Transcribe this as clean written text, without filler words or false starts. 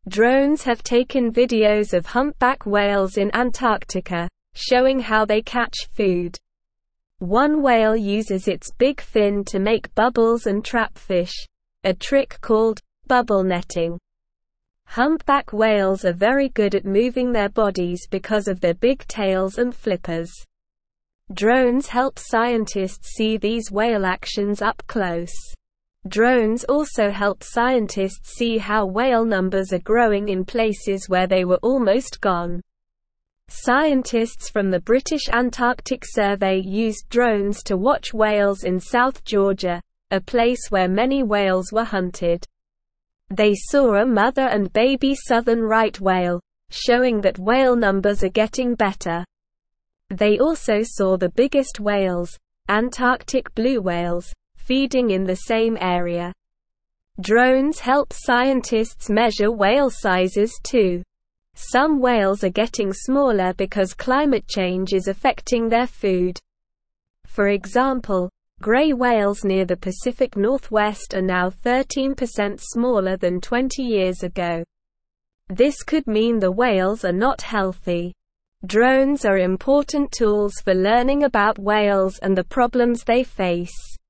Drones have taken videos of humpback whales in Antarctica, showing how they catch food. One whale uses its big fin to make bubbles and trap fish, a trick called bubble netting. Humpback whales are very good at moving their bodies because of their big tails and flippers. Drones help scientists see these whale actions up close. Drones also help scientists see how whale numbers are growing in places where they were almost gone. Scientists from the British Antarctic Survey used drones to watch whales in South Georgia, a place where many whales were hunted. They saw a mother and baby southern right whale, showing that whale numbers are getting better. They also saw the biggest whales, Antarctic blue whales, feeding in the same area. Drones help scientists measure whale sizes too. Some whales are getting smaller because climate change is affecting their food. For example, gray whales near the Pacific Northwest are now 13% smaller than 20 years ago. This could mean the whales are not healthy. Drones are important tools for learning about whales and the problems they face.